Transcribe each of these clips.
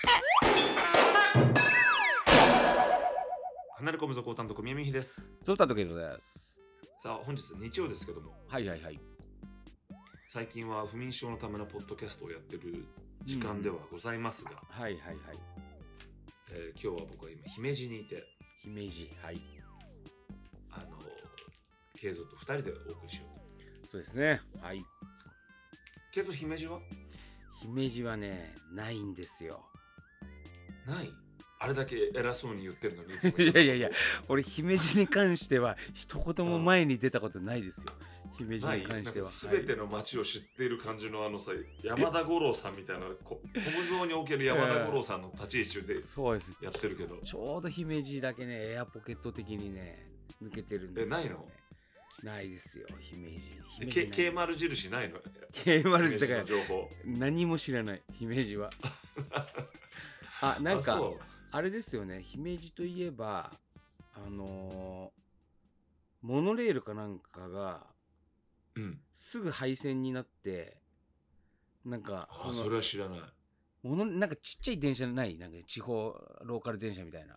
離れ込むぞ高担当宮見です。 ゾウタとケイトです。 さあ本日日曜ですけども、 はいはいはい。 最近は不眠症のためのポッドキャストをやってる時間ではございますが、 はいはいはい。 今日は僕は今姫路にいて、 姫路、はい。 ケイゾと2人でお送りしようと。 そうですね。はい。 ケイゾ姫路は姫路はね、ないんですよ。 ない？あれだけ偉そうに言ってるのにいつもいやいやいや、俺姫路に関しては一言も前に出たことないですよ。姫路に関しては。 全ての街を知っている感じの山田五郎さんみたいな小無造における山田五郎さんの立ち位置でそうですやってるけど、 ちょうど姫路だけね、エアポケット的にね、抜けてるんですよ、ね。 ないの？ ないですよ、姫路。 K 丸印ないの？ K 丸印だから情報何も知らない、姫路は。あ、なんかあれですよね、姫路といえばモノレールかなんかが、すぐ廃線になって、なんかそれは知らない。 なんかちっちゃい電車ない？なんか地方ローカル電車みたいな。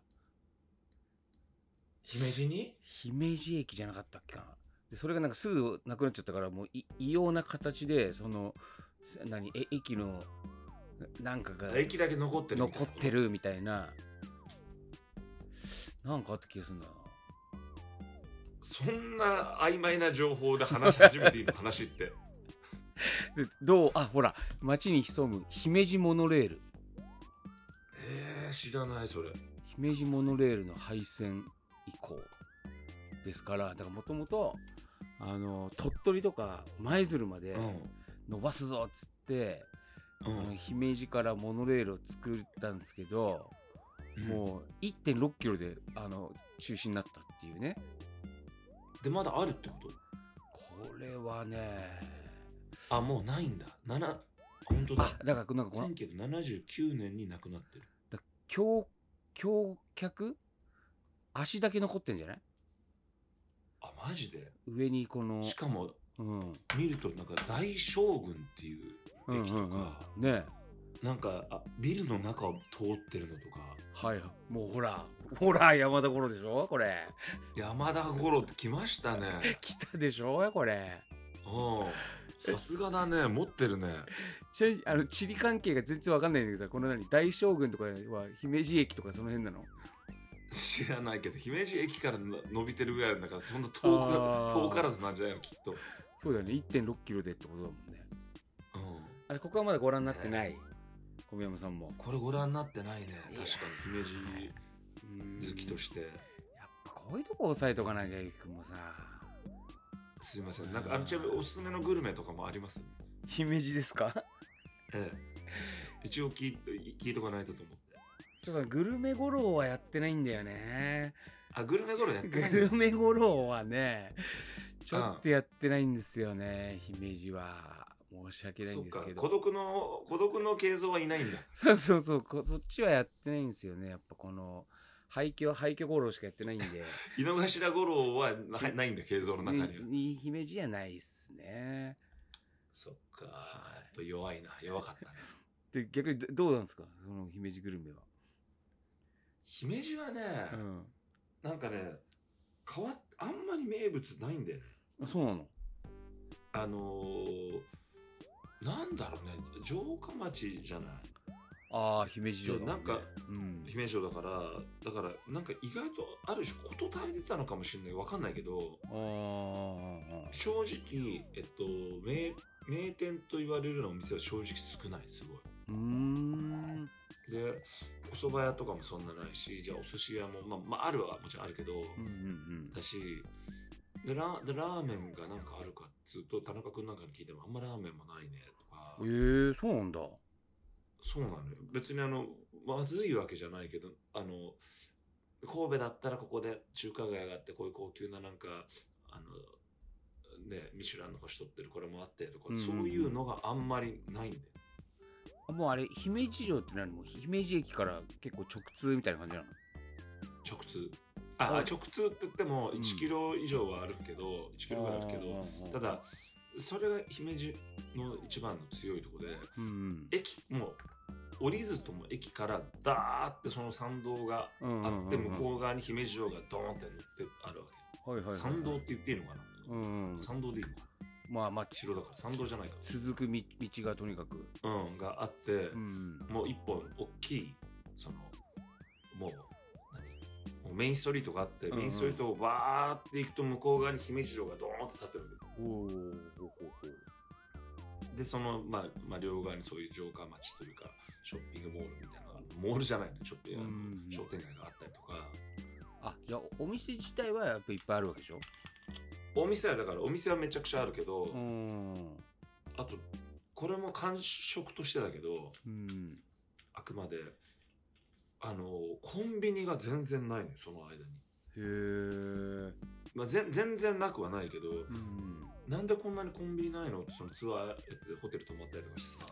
姫路に？ 姫路駅じゃなかったっけかな。でそれがなんかすぐなくなっちゃったから、もう異様な形で駅のなんかが駅だけ残ってるみたいな。なんかあった気がするんだな。 そんな曖昧な情報で話し始めていいの？話ってでほら、街に潜む姫路モノレール。 知らないそれ。 姫路モノレールの廃線以降ですから、だからもともと鳥取とか舞鶴まで伸ばすぞっつって、姫路からモノレールを作ったんですけど、もう 1.6 キロで中止になったっていうね。 でまだあるってこと？ これはね、 もうないんだ。本当だ。 だからなんか 1979年に亡くなってる。 橋脚足だけ残ってんじゃない？ マジで？ 上にしかも、 見るとなんか大将軍っていう駅とか、 ね、 なんかビルの中を通ってるのとか。 はい、もうほら山田五郎でしょこれ。 山田五郎って来ましたね。 来たでしょこれ。 さすがだね、持ってるね。 地理関係が全然わかんないんだけどさ、この大将軍とかは姫路駅とかその辺なの？ 知らないけど、姫路駅から伸びてるぐらいだから、そんな遠からずなんじゃないのきっと。 そうだよね、 1.6 キロでってことだもんね。ここはまだご覧になってない？小宮山さんもこれご覧になってないね。確かに姫路好きとして。やっぱこういうとこ押さえとかなきゃゆきくんもさ。 すいません、なんかちなみにおすすめのグルメとかもあります？ 姫路ですか？ 一応聞いとかないとと思って。 ちょっとグルメ五郎はやってないんだよね。 グルメ五郎やってないんだ。 グルメ五郎はね、ちょっとやってないんですよね、姫路は。申し訳ないんですけど。 孤独の慶三はいないんだ。 そう、そっちはやってないんですよね。やっぱこの廃墟五郎しかやってないんで。 井の頭五郎はないんだ、慶三の中には。 姫路じゃないっすね。 そっか、やっぱ弱かったね。 で、逆にどうなんですか、その姫路グルメは。 姫路はね、なんかね、あんまり名物ないんだよね。 そうなの？ なんだろうね、城下町じゃない？ 姫路城だもんね。 なんか、姫路城だからなんか意外とある種事足りてたのかもしれない。わかんないけど、正直名店と言われるようなお店は正直少ない。すごい。でお蕎麦屋とかもそんなないし、じゃあお寿司屋もあるはもちろんあるけど、だし、でラーメンがなんかあるかっつうと、田中君なんかに聞いてもあんまラーメンもないねとか。 そうなんだ。 そうなのよ。別にまずいわけじゃないけど、神戸だったらここで中華街があって、こういう高級ななんかミシュランの星取ってるこれもあってとか、そういうのがあんまりないんだよ。 もうあれ姫路城って何？もう姫路駅から結構直通みたいな感じなの？ 直通。直通って言っても1キロ以上はあるけど、1キロぐらいあるけど、ただそれが姫路の一番の強いところで、駅も降りずとも駅からダーってその参道があって、向こう側に姫路城がドーンって乗ってあるわけ、はいはいはいはい、参道って言っていいのかな、参道でいいのかな、まあまあ城だから参道じゃないか、 続く道がとにかくがあって、もう一本大きいそのもうメインストリートがあって、メインストリートをバーって行くと向こう側に姫路城がドーンって立ってるわけで、そのまあ両側にそういう城下町というかショッピングモールみたいなモールじゃないの、ショッピング商店街があったりとか。 じゃあお店自体はやっぱいっぱいあるわけでしょ。 お店はだからお店はめちゃくちゃあるけど、あとこれも感触としてだけど、あくまでコンビニが全然ないのよ、その間に。へえ。まあ、全然なくはないけど、なんでこんなにコンビニないのって、そのツアーホテル泊まったりとかしてさ、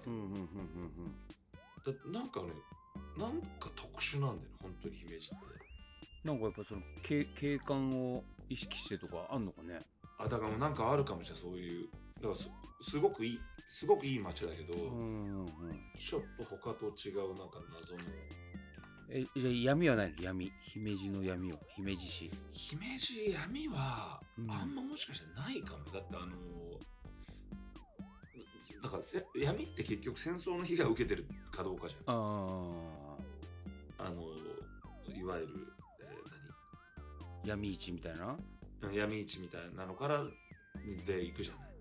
なんかね、なんか特殊なんだよね、本当に姫路って。 なんかやっぱその景観を意識してとかあんのかね。 だからもうなんかあるかもしれない、そういう。だからすごくいい街だけど、ちょっと他と違うなんか謎の。 じゃあ闇はないの？闇、姫路の闇は、姫路市。 姫路闇は、あんまもしかしたらないかも。だってだから闇って結局戦争の被害を受けてるかどうかじゃん。いわゆる、 闇市みたいな？ 闇市みたいなのからで行くじゃない。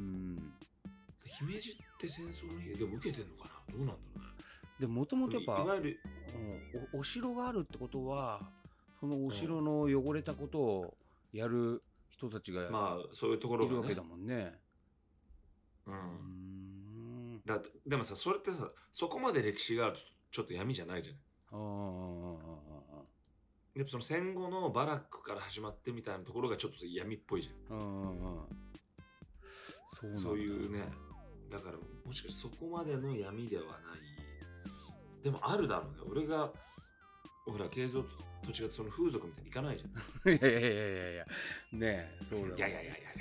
姫路って戦争の被害でも受けてんのかな、どうなんだろうね。 でもともとやっぱいわゆる、 お城があるってことは、そのお城の汚れたことをやる人たちが、 そういうところが、 いるわけだもんね。 でもさ、それってさ、そこまで歴史があるとちょっと闇じゃないじゃない。でもその戦後のバラックから始まってみたいなところがちょっと闇っぽいじゃん。そういうね。だからもしかしてそこまでの闇ではない。でもあるだろうね。俺がほら慶三と違ってその風俗みたいに行かないじゃん。 いやねえ、そうだ。 いや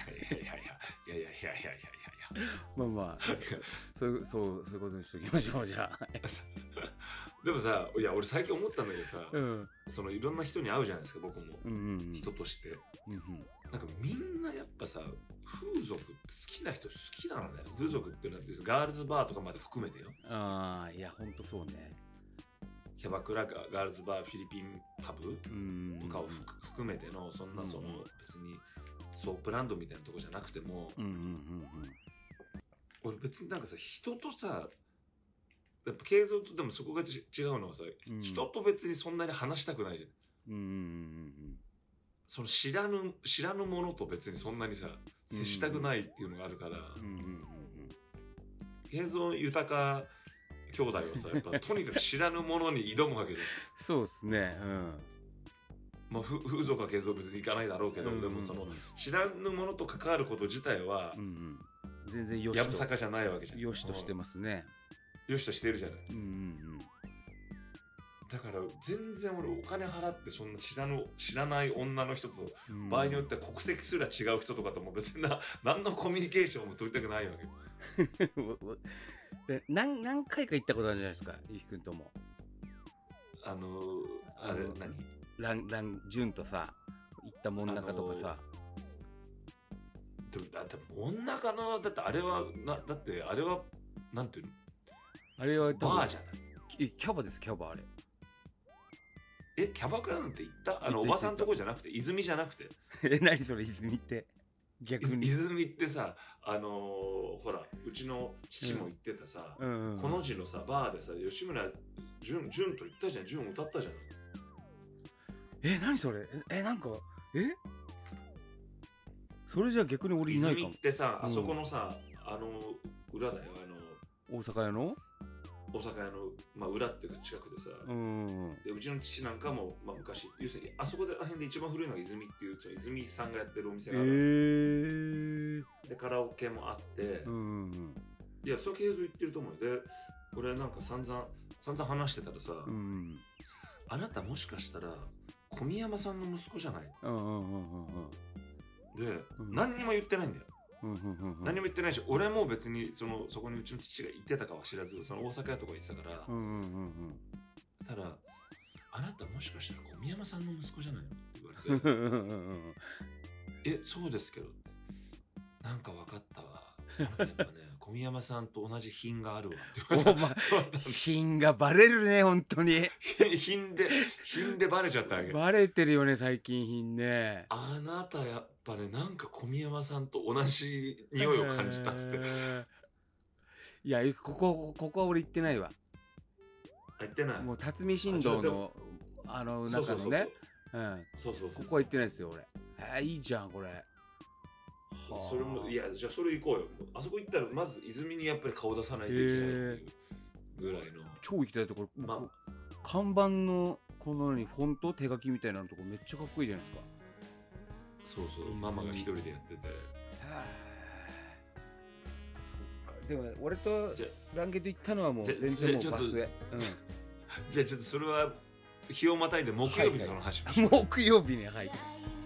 まあそういうことにしときましょう、じゃあ。 でもさ、いや俺最近思ったんだけどさ、そのいろんな人に会うじゃないですか、僕も、人として、なんかみんなやっぱさ、風俗って好きな人好きなのね。風俗ってなんですガールズバーとかまで含めてよ。 いやほんとそうね。 キャバクラガールズバー、フィリピンパブとかを含めての、そんなその別にソープランドみたいなとこじゃなくても、俺別になんかさ、人とさ、やっぱ慶三とでもそこが違うのはさ、人と別にそんなに話したくないじゃん。その知らぬものと別にそんなにさ、接したくないっていうのがあるから、慶三豊兄弟はさ、やっぱとにかく知らぬものに挑むわけじゃん。 そうですね。 まあ風俗は慶三別に行かないだろうけど、でもその知らぬものと関わること自体は、 全然よしと。 やぶさかじゃないわけじゃん。 よしとしてますね。 よしとしてるじゃない。だから全然俺お金払ってそんな知らない女の人と、場合によっては国籍すら違う人とかとも別に何のコミュニケーションも取りたくないわけ。 で何回か行ったことあるじゃないですか、ゆきくんとも。 あれ何潤とさ行ったもん中とかさ。 だってもん中のだってあれはなんていうの、 あれはバーじゃない。 キャバです、キャバ。あれキャバクラなんて行った？おばさんとこじゃなくて、泉じゃなくて。 何それ泉って。逆に泉ってさ、ほらうちの父も行ってたさ、この字のさバーでさ、吉村潤と行ったじゃん。潤歌ったじゃん。 何それ。なんかそれじゃ逆に俺いないかも。 泉ってさ、あそこのさ、裏だよ。 大阪屋の裏っていうか近くでさ、でうちの父なんかも、昔要するにあそこら辺で一番古いのが泉っていう、泉さんがやってるお店がある。でカラオケもあって、いやそれは継続言ってると思うよ。で俺なんか散々話してたらさ、あなたもしかしたら小宮山さんの息子じゃない？で、何にも言ってないんだよ。 何も言ってないし、俺も別にそこにうちの父が行ってたかは知らず、その大阪屋とか行ってたから、ただあなたもしかしたら小宮山さんの息子じゃないのって言われてそうですけどって、なんか分かったわ、やっぱね小宮山さんと同じ品があるわって言われた。 品がバレるね本当に。 品でバレちゃったわけ。 バレてるよね最近品ね。 あなたやっぱね、なんか小宮山さんと同じ匂いを感じたっつって。 いやここは俺行ってないわ。 行ってない。 もう辰巳新道の中のね、ここは行ってないですよ俺。いいじゃんこれ。 それも、いや、じゃあそれ行こうよ。あそこ行ったらまず泉にやっぱり顔出さないといけないっていうぐらいの。 超行きたいところ、看板のこのフォント手書きみたいなのとこめっちゃかっこいいじゃないですか。 そうそう、ママが一人でやってて。 でも俺とランゲと行ったのはもう全然もうバスへ。 じゃあちょっとそれは日をまたいで木曜日にその話。 木曜日に、はい。